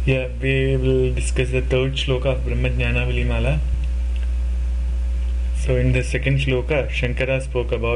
Yeah, we will discuss the third shloka of Brahma Jnana Vilimala. So in the second shloka, Shankara spoke about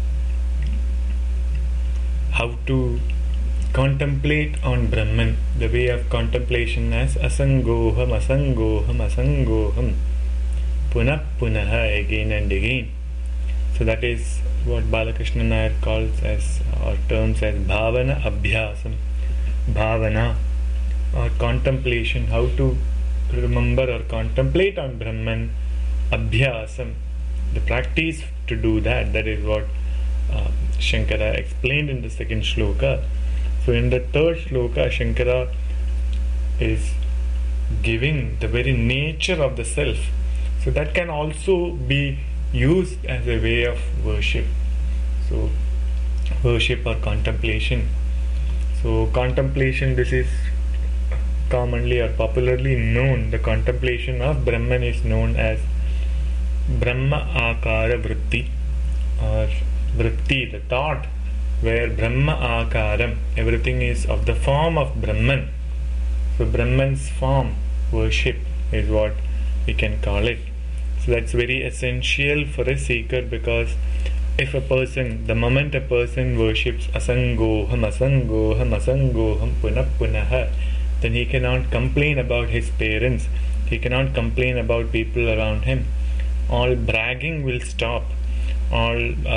how to contemplate on Brahman, the way of contemplation as asangoham, asangoham, asangoham, punah punaha, again and again. So that is what Balakrishna Nair calls as, or terms as bhavana abhyasam. Bhavana or contemplation, how to remember or contemplate on Brahman, abhyasam, the practice to do that. That is what Shankara explained in the second shloka. So in the third shloka, Shankara is giving the very nature of the self. So that can also be used as a way of worship. So worship or contemplation. So contemplation, this is commonly or popularly known, the contemplation of Brahman is known as Brahma Akara Vritti, or Vritti, the thought where Brahma Akaram, everything is of the form of Brahman. So Brahman's form, worship, is what we can call it. So that's very essential for a seeker, because if a person, the moment a person worships asangoham, asangoham, asangoham, punah punaha, then he cannot complain about his parents, he cannot complain about people around him. All bragging will stop, all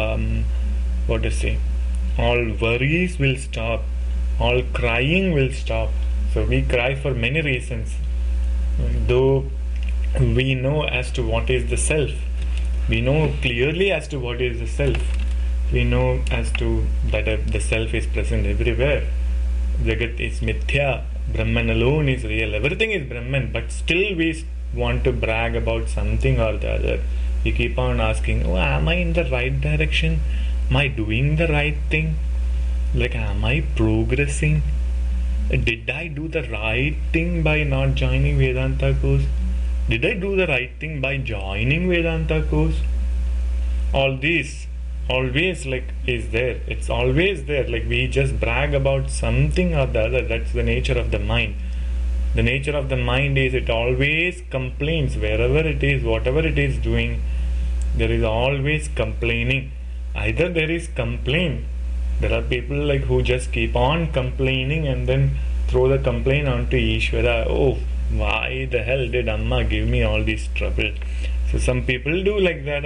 all worries will stop, all crying will stop. So we cry for many reasons, though we know as to what is the self, we know clearly as to what is the self, we know as to that the self is present everywhere. Jagat is mithya, Brahman alone is real, everything is Brahman, but still we want to brag about something or the other. We keep on asking, oh, am I in the right direction? Am I doing the right thing? Like, am I progressing? Did I do the right thing by not joining Vedanta course? Did I do the right thing by joining Vedanta course? All this always is there. It's always there. Like, we just brag about something or the other. That's the nature of the mind. The nature of the mind is it always complains wherever it is, whatever it is doing. There is always complaining. Either there is complaint. There are people who just keep on complaining and then throw the complaint onto Ishvara. Oh, why the hell did Amma give me all this trouble? So some people do like that.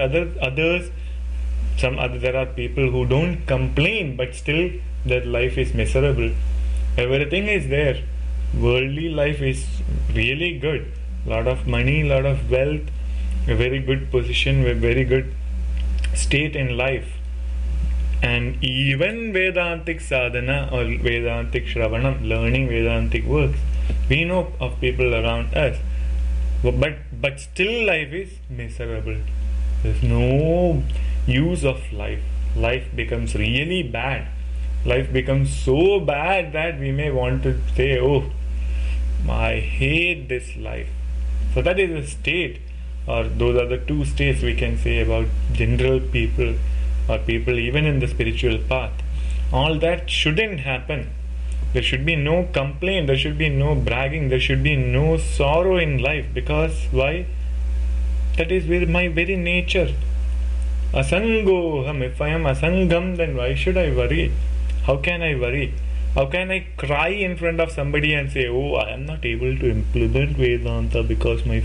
There are people who don't complain, but still their life is miserable. Everything is there. Worldly life is really good. Lot of money, lot of wealth, a very good position, a very good state in life. And even Vedantic sadhana or Vedantic Shravanam, learning Vedantic works, we know of people around us. But still life is miserable. There's no use of life. Life becomes really bad. Life becomes so bad that we may want to say, oh, I hate this life. So that is a state, or those are the two states we can say about general people, or people even in the spiritual path. All that shouldn't happen. There should be no complaint, there should be no bragging, there should be no sorrow in life. Because why? That is my very nature. Asangoham. If I am asangam, then why should I worry? How can I worry? How can I cry in front of somebody and say, oh, I am not able to implement Vedanta because I'm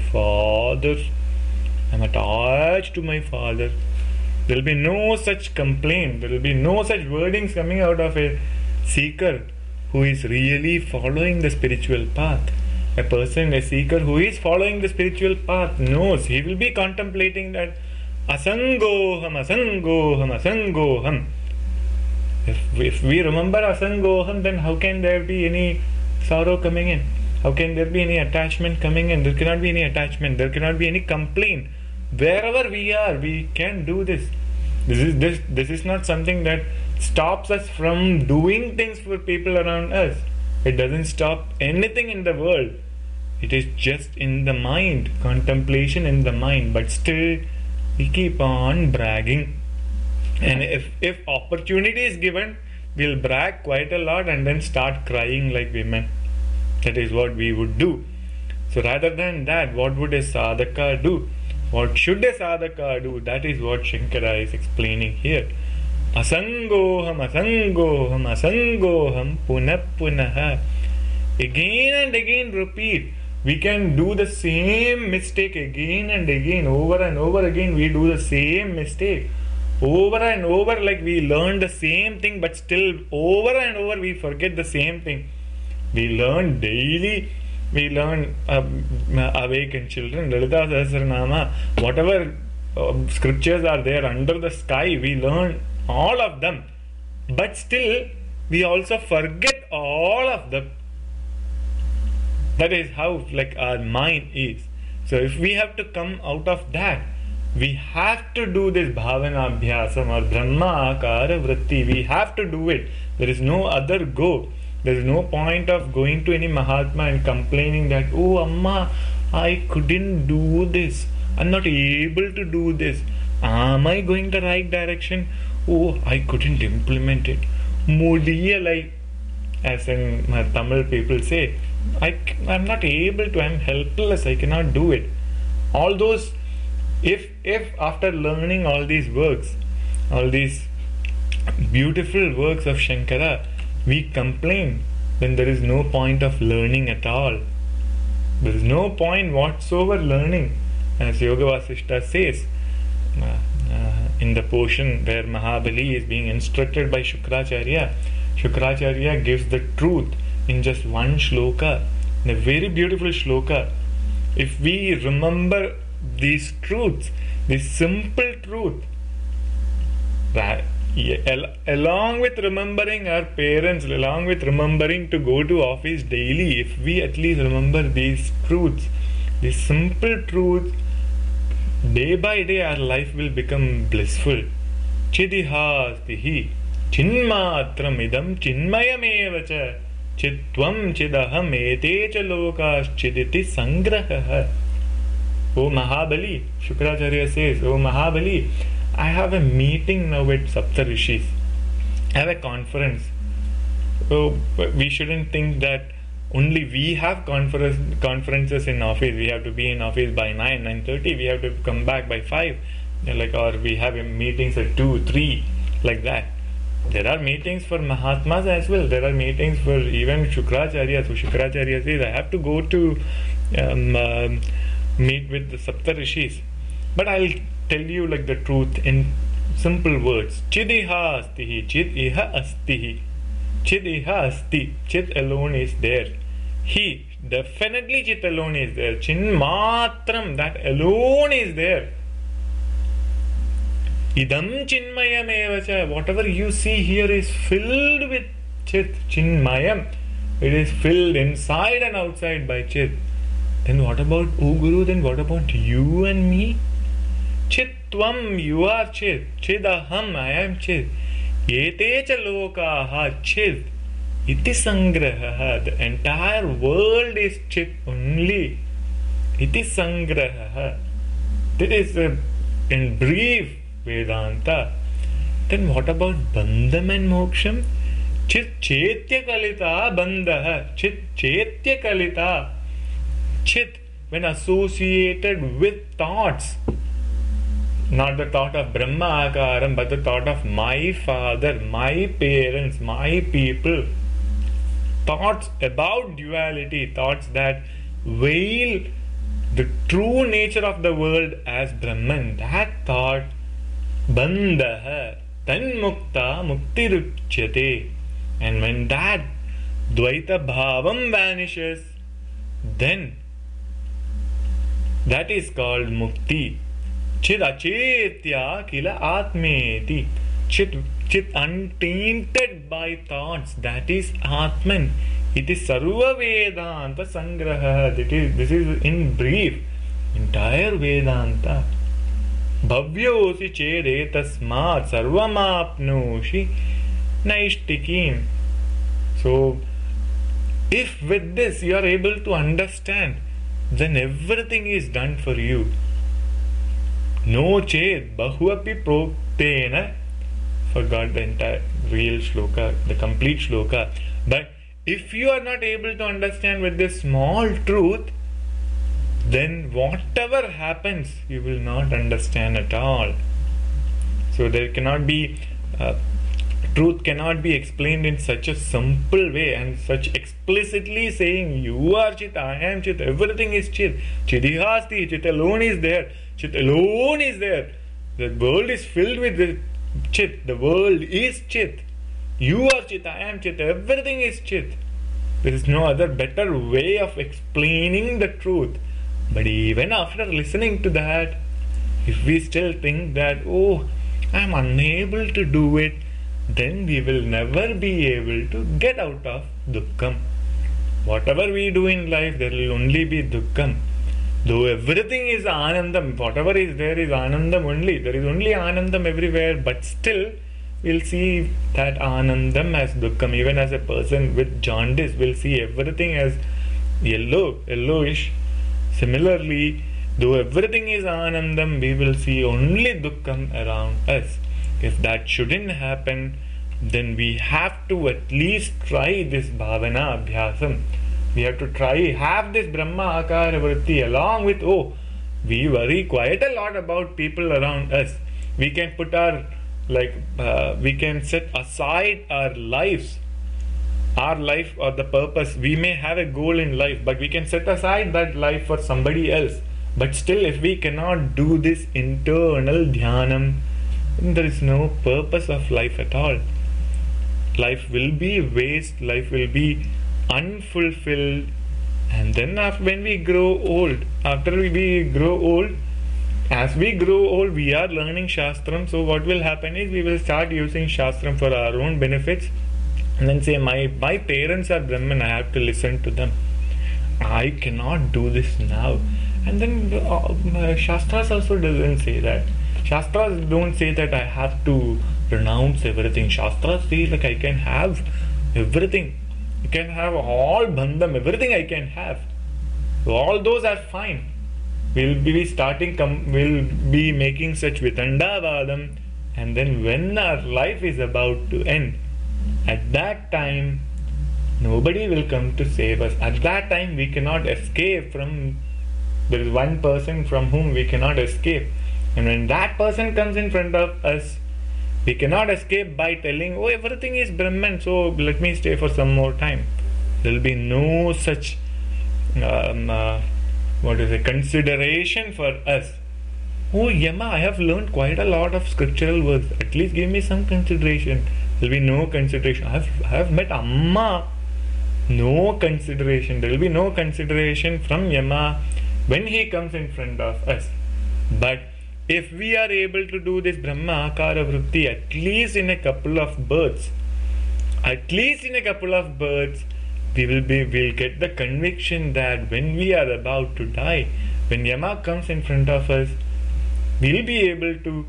attached to my father. There will be no such complaint. There will be no such wordings coming out of a seeker who is really following the spiritual path. A seeker who is following the spiritual path knows, he will be contemplating that asangoham, asangoham, asangoham. If we remember asangoham, then how can there be any sorrow coming in? How can there be any attachment coming in? There cannot be any attachment. There cannot be any complaint. Wherever we are, we can do this. This is not something that stops us from doing things for people around us. It doesn't stop anything in the world. It is just in the mind, contemplation in the mind. But still, we keep on bragging. And if opportunity is given, we'll brag quite a lot and then start crying like women. That is what we would do. So rather than that, what would a sadhaka do? What should a sadhaka do? That is what Shankara is explaining here. Asangoham, asangoham, asangoham, punah punaha. Again and again repeat. We can do the same mistake again and again, over and over again. We do the same mistake over and over, like we learn the same thing, but still over and over we forget the same thing. We learn daily. We learn awakened children, Lalita Sahasranama, whatever scriptures are there under the sky, we learn all of them. But still, we also forget all of them. That is how like our mind is. So if we have to come out of that, we have to do this bhavana abhyasam or brahma akara vritti. We have to do it. There is no other go. There is no point of going to any Mahatma and complaining that, oh Amma, I couldn't do this. I'm not able to do this. Am I going the right direction? Oh, I couldn't implement it. Mudiyalai, as in Tamil people say, I'm not able to, I'm helpless, I cannot do it. All those, if after learning all these works, all these beautiful works of Shankara, we complain, then there is no point of learning at all. There is no point whatsoever learning. As Yoga Vasishta says, in the portion where Mahabali is being instructed by Shukracharya, Shukracharya gives the truth in just one shloka, in a very beautiful shloka. If we remember these truths, this simple truth, that along with remembering our parents, along with remembering to go to office daily, if we at least remember these truths, these simple truths, day by day our life will become blissful. Chidihastihi chinmatram idam chinmayamevacha chitvam chidaham etecha lokas chiditi sangraha. O Mahabali, Shukracharya says, O Mahabali, I have a meeting now with Saptarishis. I have a conference. So we shouldn't think that only we have conferences in office. We have to be in office by 9:30. We have to come back by 5. Or we have meetings at 2, 3, like that. There are meetings for Mahatmas as well. There are meetings for even Shukracharya. So Shukracharya says, I have to go to meet with the Saptarishis. But I'll tell you like the truth in simple words. Chidiha astihi, chid iha astihi. Chid iha asti. Chit alone is there. He, definitely chit alone is there. Chin matram, that alone is there. Idam chinmayam evacha. Whatever you see here is filled with chit, chinmayam. It is filled inside and outside by chit. Then what about, O Guru, then what about you and me? Chitvam, you are chit. Chidaham, I am chit. Yetecha lokaha chit. Iti sangraha. The entire world is chit only. Iti sangraha. That is in brief Vedanta. Then what about bandham and moksham? Chit chetya kalita bandha. Chit chetya kalita. Chit, when associated with thoughts, not the thought of Brahma Akaram, but the thought of my father, my parents, my people, thoughts about duality, thoughts that veil the true nature of the world as Brahman, that thought, bandha, tanmukta muktiruchyate. And when that dvaita bhavam vanishes, then that is called mukti. Chit achetya kila atmeti. Chit untainted by thoughts, that is Atman. It is Sarva Vedanta Sangraha. This is in brief entire Vedanta. Bhavyosi chede tasmat sarvamapnoshi naishtikim. So if with this you are able to understand, then everything is done for you. No ched bahuapi proktena. Forgot the entire real shloka, the complete shloka. But if you are not able to understand with this small truth, then whatever happens, you will not understand at all. So there cannot be truth cannot be explained in such a simple way and such explicitly saying you are Chit, I am Chit, everything is Chit, Chidihasti, Chit alone is there, Chit alone is there. The world is filled with Chit, the world is Chit. You are Chit, I am Chit, everything is Chit. There is no other better way of explaining the truth. But even after listening to that, if we still think that, oh, I am unable to do it, then we will never be able to get out of dukkham. Whatever we do in life, there will only be dukkham. Though everything is anandam, whatever is there is anandam only. There is only anandam everywhere, but still we'll see that anandam as dukkham. Even as a person with jaundice will see everything as yellowish. Similarly, though everything is anandam, we will see only dukkham around us. If that shouldn't happen, then we have to at least try this bhavana abhyasam. We have to try, have this Brahma Akara Vritti along with, we worry quite a lot about people around us. We can put we can set aside our life or the purpose. We may have a goal in life, but we can set aside that life for somebody else. But still, if we cannot do this internal dhyanam, there is no purpose of life at all. Life will be waste, life will be unfulfilled. And then when we grow old, as we grow old, we are learning Shastram. So what will happen is we will start using Shastram for our own benefits and then say, my parents are Brahman, I have to listen to them. I cannot do this now. And then Shastras also doesn't say that. Shastras don't say that I have to renounce everything. Shastras say I can have everything. You can have all bandham, everything I can have. So all those are fine. We'll be making such vitandavadam, and then when our life is about to end, at that time nobody will come to save us. At that time we cannot escape from. There is one person from whom we cannot escape. And when that person comes in front of us, we cannot escape by telling, everything is Brahman, so let me stay for some more time. There will be no such consideration for us. Yama, I have learned quite a lot of scriptural words. At least give me some consideration. There will be no consideration. I have met Amma. No consideration. There will be no consideration from Yama when he comes in front of us. But if we are able to do this Brahma Akara Vritti at least in a couple of births, we'll get the conviction that when we are about to die, when Yama comes in front of us, we'll be able to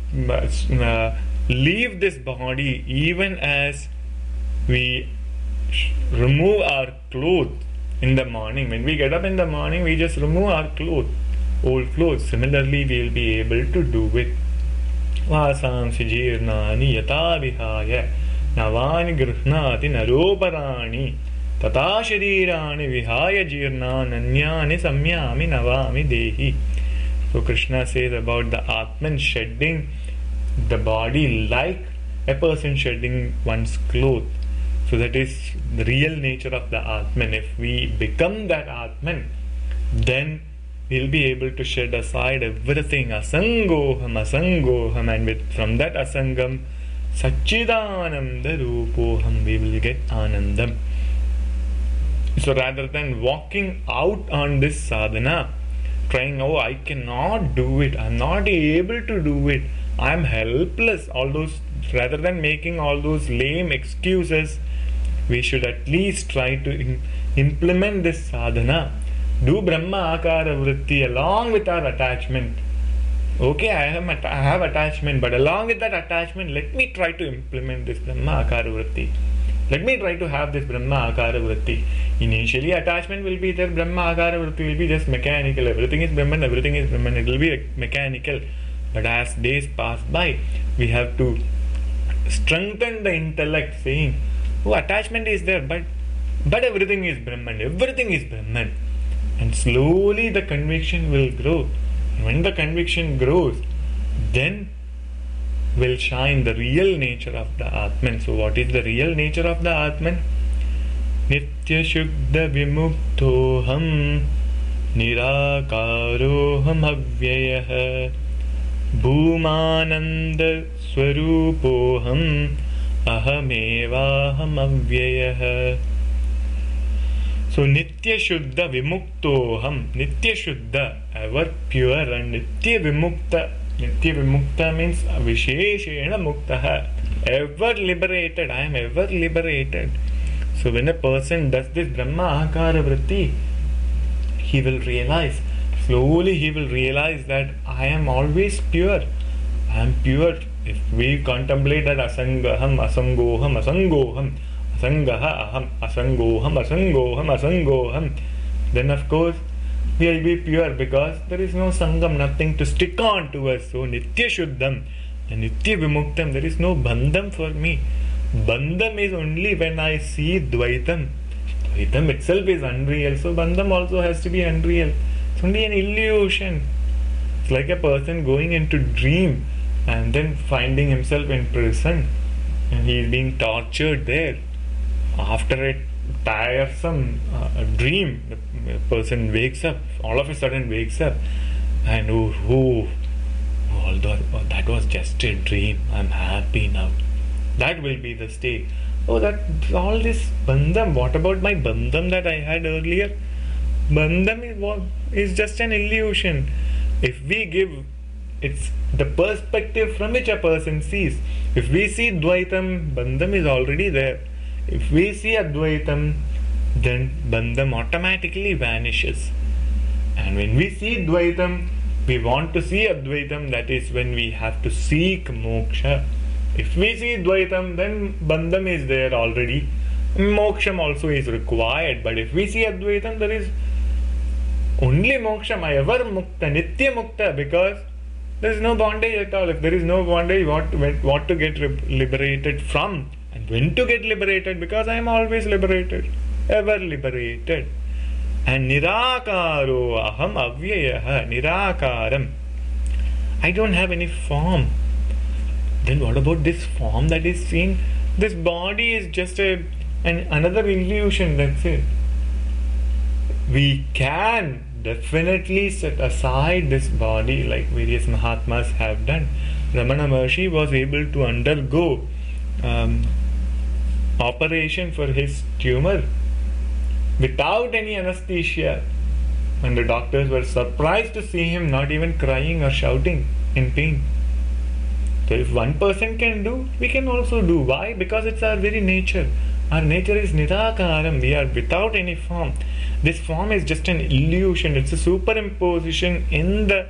leave this body even as we remove our clothes in the morning. When we get up in the morning, we just remove our old clothes. Similarly, we will be able to do it. Vasamsi jirnani yata vihaya navani grihnati naroparani tata sharirani vihaya jirnan anyani samyami navami dehi. So Krishna says about the Atman shedding the body like a person shedding one's clothes. So that is the real nature of the Atman. If we become that Atman, then we'll be able to shed aside everything. Asangoham, and from that asangam, Sachidananda Rupoham, we will get Anandam. So rather than walking out on this sadhana, trying, I cannot do it, I'm not able to do it, I'm helpless, rather than making all those lame excuses, we should at least try to implement this sadhana. Do Brahma Akara Vritti along with our attachment. Okay, I have attachment, but along with that attachment, let me try to implement this Brahma Akara Vritti. Let me try to have this Brahma Akara Vritti. Initially, attachment will be there, Brahma Akara Vritti will be just mechanical. Everything is Brahman, it will be mechanical. But as days pass by, we have to strengthen the intellect, saying, attachment is there, but But everything is Brahman, everything is Brahman. And slowly the conviction will grow. And when the conviction grows, then will shine the real nature of the Atman. So what is the real nature of the Atman? Nitya Shuddha Vimuktoham Nirakaroham Avyayah Bhumananda Swarupoham Ahamevaham Avyayah. So Nitya Shuddha Vimuktoham, Nitya Shuddha, ever pure, and Nitya Vimukta. Nitya Vimukta means Visheshena Muktaha, ever liberated. I am ever liberated. So when a person does this Brahma Akara Vritti, he will realize, slowly he will realize that I am always pure. I am pure. If we contemplate that Asangaham, Asangoham, Asangoham, Asangaha Aham, Asangoham, Asangoham, Asangoham, then of course we will be pure, because there is no Sangam, nothing to stick on to us. So Nitya Shuddham and Nitya Vimuktam, there is no Bandham for me. Bandham is only when I see Dvaitam. Dvaitam itself is unreal, so Bandham also has to be unreal. It's only an illusion. It's like a person going into dream and then finding himself in prison and he is being tortured there. After a tiresome dream, the person wakes up, all of a sudden wakes up, and although that was just a dream, I'm happy now. That will be the state. Oh, that all this bandham, what about my bandham that I had earlier? Bandham is just an illusion. If we give, it's the perspective from which a person sees. If we see Dvaitam, bandham is already there. If we see Advaitam, then Bandham automatically vanishes. And when we see Dvaitam, we want to see Advaitam, that is when we have to seek moksha. If we see Dvaitam, then Bandham is there already. Moksham also is required. But if we see Advaitam, there is only moksham, ever mukta, nitya mukta, because there is no bondage at all. If there is no bondage, what to get liberated from? And when to get liberated? Because I am always liberated, ever liberated. And Nirakaro Aham Avyayah, Nirakaram. I don't have any form. Then what about this form that is seen? This body is just another illusion, that's it. We can definitely set aside this body like various Mahatmas have done. Ramana Maharshi was able to undergo operation for his tumor without any anesthesia, and the doctors were surprised to see him not even crying or shouting in pain. So if one person can do, we can also do. Why? Because it's our very nature. Our nature is Nirakaram. We are without any form. This form is just an illusion. It's a superimposition in the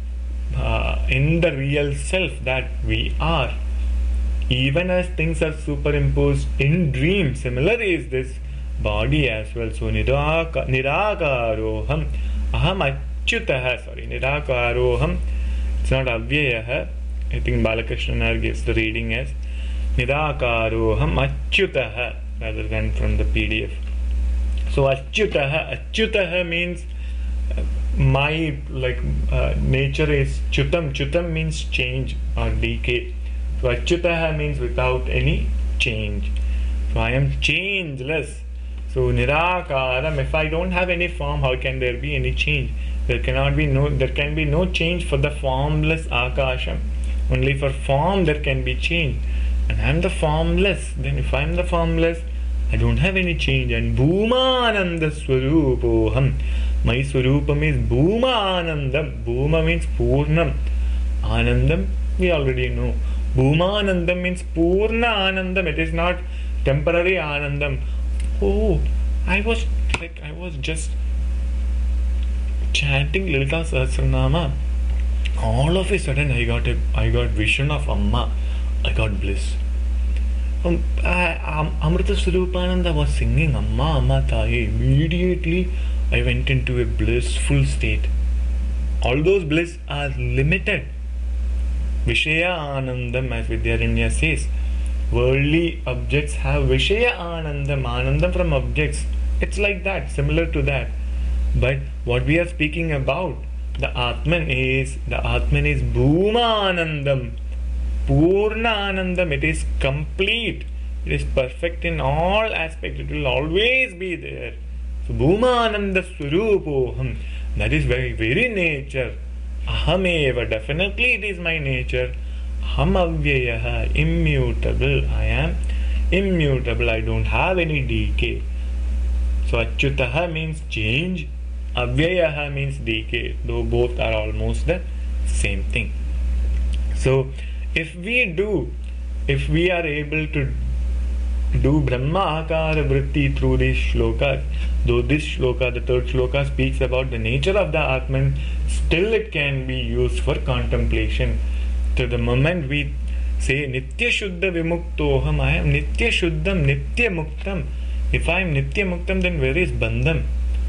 real self that we are. Even as things are superimposed in dream, similar is this body as well. So Nirakaroham Aham Achyutaha. Nirakaroham. It's not Avyayah. I think Balakrishna Nair gives the reading as Nirakaroham Achyutaha rather than from the PDF. So Achyutaha means my nature is Chutam. Chutam means change or decay. So Achyutaha means without any change. So I am changeless. So Nirakaram, if I don't have any form, how can there be any change? There can be no change for the formless Akasham. Only for form there can be change. And I am the formless. Then if I am the formless, I don't have any change. And Bhumananda Swarupoham. My Swarupam is Bhumanandam. Bhuma means Purnam. Anandam, we already know. Bhumanandam means Purna Anandam. It is not temporary Anandam. Oh, I was just chanting Lalita Sahasranama. All of a sudden I got vision of Amma. I got bliss. Amrita Swarupananda was singing Amma Amma Taye. Immediately I went into a blissful state. All those bliss are limited. Vishaya Anandam, as Vidyaranya says. Worldly objects have Vishaya Anandam, Anandam from objects. It's like that, similar to that. But what we are speaking about, the Atman is Bhuma Anandam, Purna Anandam. It is complete. It is perfect in all aspects. It will always be there. So Bhuma Ananda Swarupoham. That is very nature. Ahameva. Definitely it is my nature. Aham Avyayaha. Immutable. I am immutable. I don't have any decay. So Achyutaha means change. Avyayaha means decay. Though both are almost the same thing. So if we are able to do Brahma Akara Vritti through these shlokas, though this shloka, the third shloka, speaks about the nature of the Atman, still it can be used for contemplation. To the moment we say Nitya Shuddha Vimuktoham, I am Nitya Shuddham, Nitya Muktam. If I am Nitya Muktam, then where is Bandham?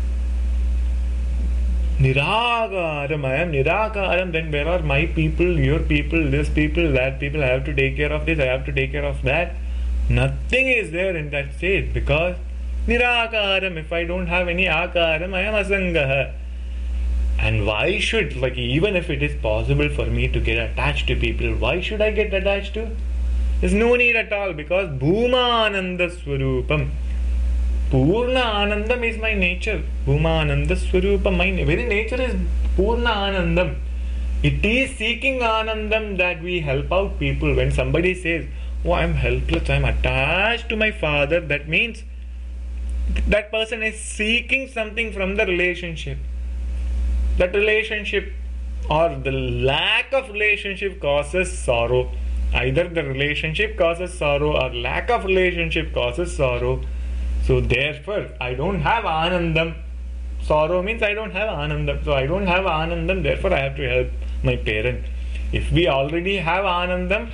Nirakaram, I am Nirakaram, then where are my people, your people, this people, that people? I have to take care of this, I have to take care of that. Nothing is there in that state because Nirakaram. If I don't have any Akaram, I am Asangaha. And why should, even if it is possible for me to get attached to people, why should I get attached to? There's no need at all because Bhuma Ananda Swarupam. Purna Anandam is my nature. Bhuma Ananda Swarupam. My very nature is Purna Anandam. It is seeking Anandam that we help out people. When somebody says, oh, I'm helpless, I'm attached to my father, that means that person is seeking something from the relationship. That relationship or the lack of relationship causes sorrow. Either the relationship causes sorrow or lack of relationship causes sorrow. So therefore, I don't have Anandam. Sorrow means I don't have Anandam. So I don't have Anandam, therefore I have to help my parent. If we already have Anandam,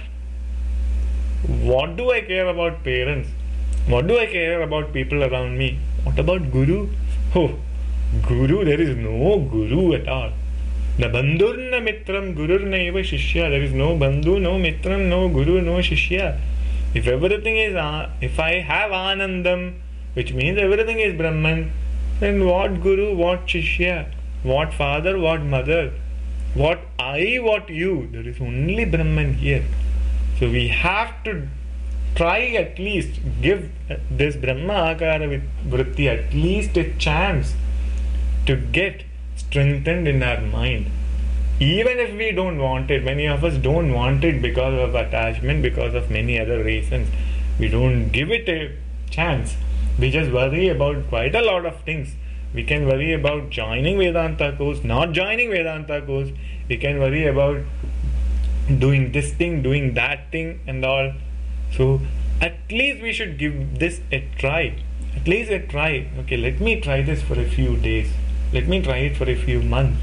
what do I care about parents? What do I care about people around me? What about Guru? Oh, Guru, there is no Guru at all. Na bandhurna mitram gururna eva shishya. There is no bandhu, no mitram, no guru, no shishya. If everything is, if I have Anandam, which means everything is Brahman, then what Guru, what Shishya, what father, what mother, what I, what you? There is only Brahman here. So we have to try at least, give this Brahma Akara Vritti at least a chance to get strengthened in our mind. Even if we don't want it, many of us don't want it because of attachment, because of many other reasons. We don't give it a chance. We just worry about quite a lot of things. We can worry about joining Vedanta course, not joining Vedanta course. We can worry about doing this thing, doing that thing and all. So at least we should give this a try. At least a try. Okay, let me try this for a few days. Let me try it for a few months.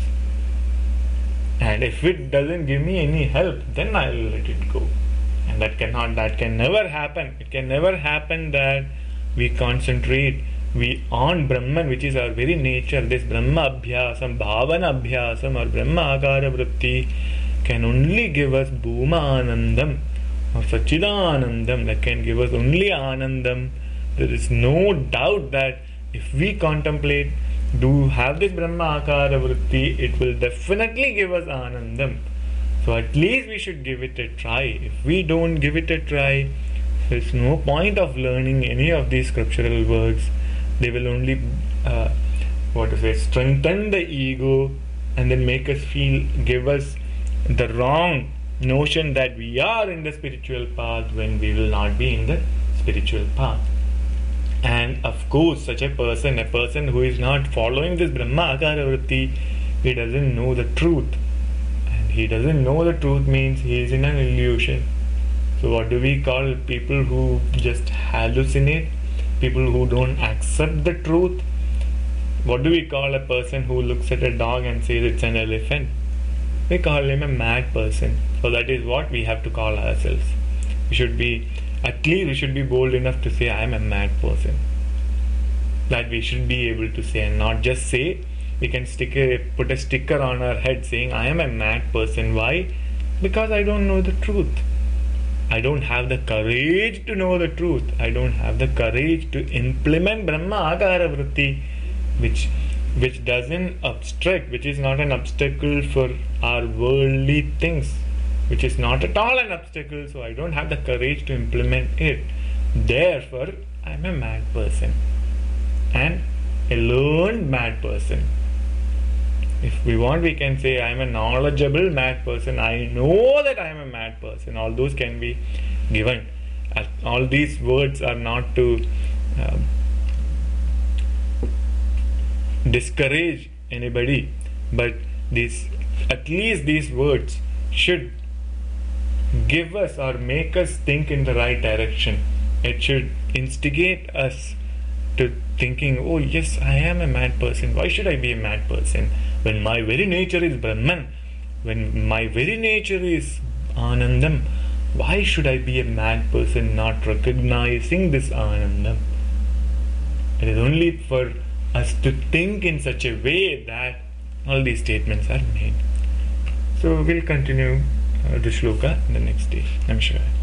And if it doesn't give me any help, then I'll let it go. And that can never happen. It can never happen that we concentrate on Brahman, which is our very nature. This Brahma Abhyasam, Bhavana Abhyasam or Brahma Akara Vritti can only give us Bhuma Anandam or Sachidanandam. That can give us only Anandam. There is no doubt that if we contemplate, do have this Brahma Akara Vritti, it will definitely give us Anandam. So at least we should give it a try. If we don't give it a try, there is no point of learning any of these scriptural works. They will only strengthen the ego and then make us feel, give us the wrong notion that we are in the spiritual path when we will not be in the spiritual path. And of course, such a person who is not following this Brahma Akara Vritti, he doesn't know the truth. And he doesn't know the truth means he is in an illusion. So what do we call people who just hallucinate? People who don't accept the truth? What do we call a person who looks at a dog and says it's an elephant? We call him a mad person. So that is what we have to call ourselves. At least we should be bold enough to say I am a mad person. That we should be able to say, and not just say. We can put a sticker on our head saying I am a mad person. Why? Because I don't know the truth. I don't have the courage to know the truth. I don't have the courage to implement Brahma Akara Vritti, which doesn't obstruct, which is not an obstacle for our worldly things, which is not at all an obstacle, so I don't have the courage to implement it. Therefore, I'm a mad person, and a learned mad person. If we want, we can say I'm a knowledgeable mad person. I know that I'm a mad person. All those can be given. All these words are not to discourage anybody, but at least these words should give us or make us think in the right direction. It should instigate us to thinking, oh yes, I am a mad person. Why should I be a mad person when my very nature is Brahman, when my very nature is Anandam? Why should I be a mad person not recognizing this Anandam? It is only for us to think in such a way that all these statements are made. So we'll continue the shloka the next day, I'm sure.